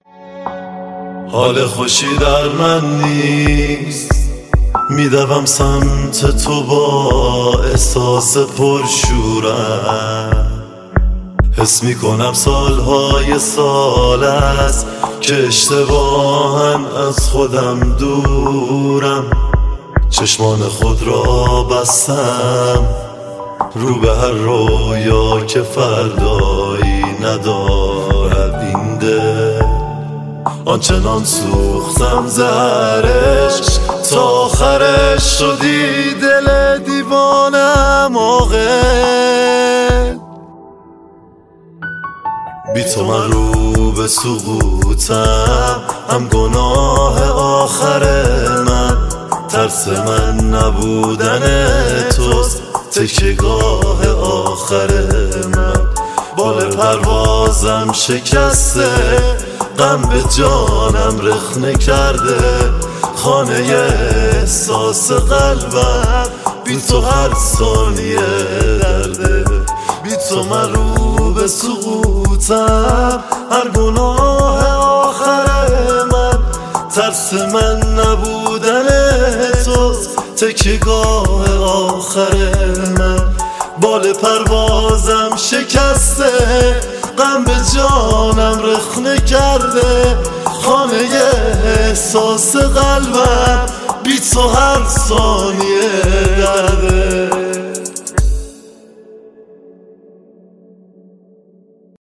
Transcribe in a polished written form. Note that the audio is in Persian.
حال خوشی در من نیست، میدوم سمت تو با احساس پرشورم. حس میکنم سالهای سال است که اشتباهاً از خودم دورم. چشمان خود را بستم رو به هر رویا که فردایی ندارد این دل. آنچنان سوختم زهرش تا آخرش شدی دل دیوانم عاقل. بی تو من رو به سقوطم، هم گناه آخر من. ترس من نبودن توست تکیه‌گاه آخر من. بال پروازم شکسته، غم به جانم رخنه کرده. خانه احساس قلبم بی تو هر ثانیه درده. بی تو من رو به سقوطم، هر گناه آخر من. ترس من نبودن توست تکیه‌گاه آخر من. بال پروازم شکسته، غم به جانم رخنه کرده. خانه احساس قلبم بی تو هر ثانیه